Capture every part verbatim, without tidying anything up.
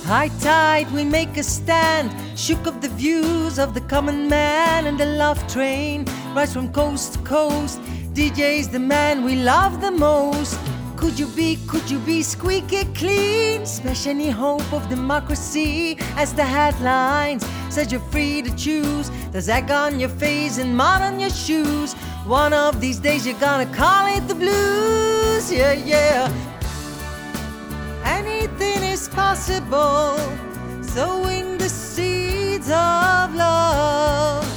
High tide, we make a stand, shook up the views of the common man, and the love train rides from coast to coast. D J's the man we love the most. Could you be, could you be squeaky clean? Smash any hope of democracy as the headlines said you're free to choose. There's egg on your face and mud on your shoes. One of these days you're gonna call it the blues. Yeah, yeah. Anything is possible, sowing the seeds of love.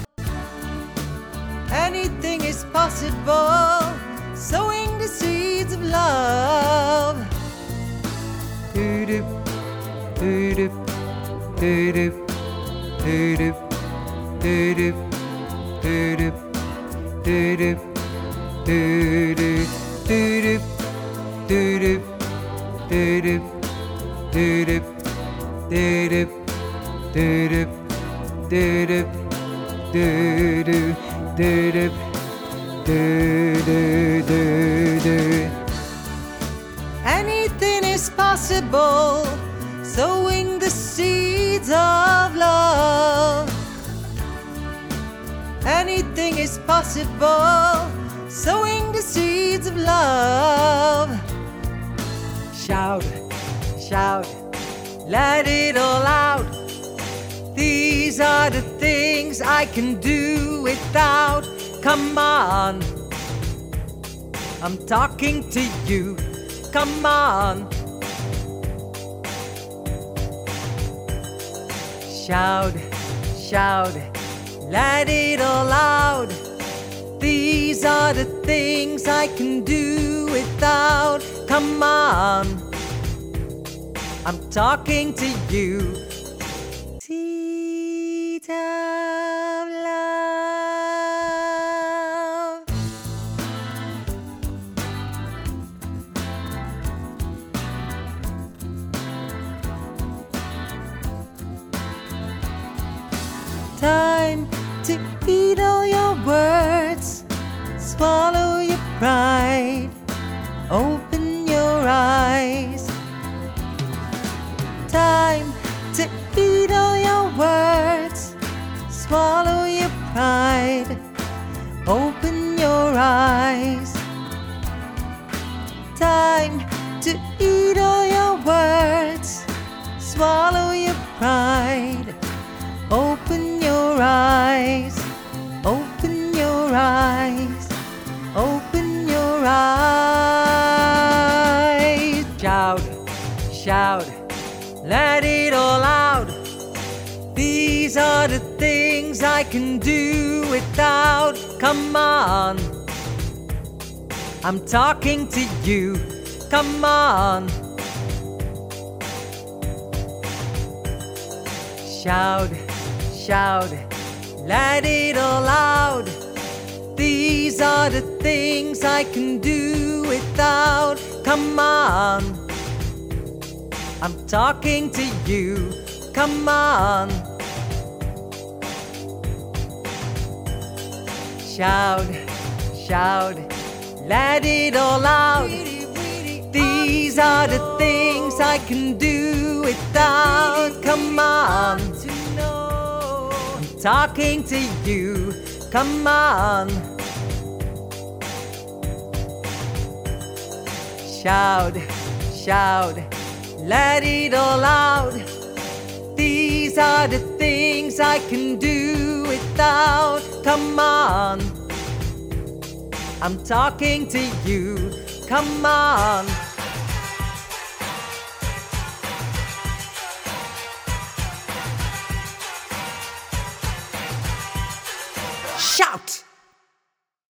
Anything is possible, sowing the seeds of love. Do-do, do-do, do-do, do-do, do-do, do-do, do-do, do-do, do-do, do-do, do-do, do-do, do-do, do-do, do-do, do-do, do-do, do-do, do-do. Anything is possible, sowing the seeds of love. Anything is possible, sowing the seeds of love. Shout, shout, let it all out. These are the things I can do without. Come on, I'm talking to you. Come on. Shout, shout, let it all out. These are the things I can do without. Come on, I'm talking to you. Seed of love. Time to eat all your words, swallow your pride, open your eyes. Time to eat all your words, swallow your pride, open your eyes. Time to eat all your words, swallow your pride, open your eyes, open your eyes, open your eyes. Shout, shout, let it all out. These are the things I can do without. Come on, I'm talking to you. Come on. Shout, shout, let it all out. These are the things I can do without. Come on, I'm talking to you. Come on. Shout, shout, let it all out. These are the things I can do without. Come on, I'm talking to you. Come on. Shout, shout, let it all out. These are the things I can do without. Come on, I'm talking to you. Come on. Shout!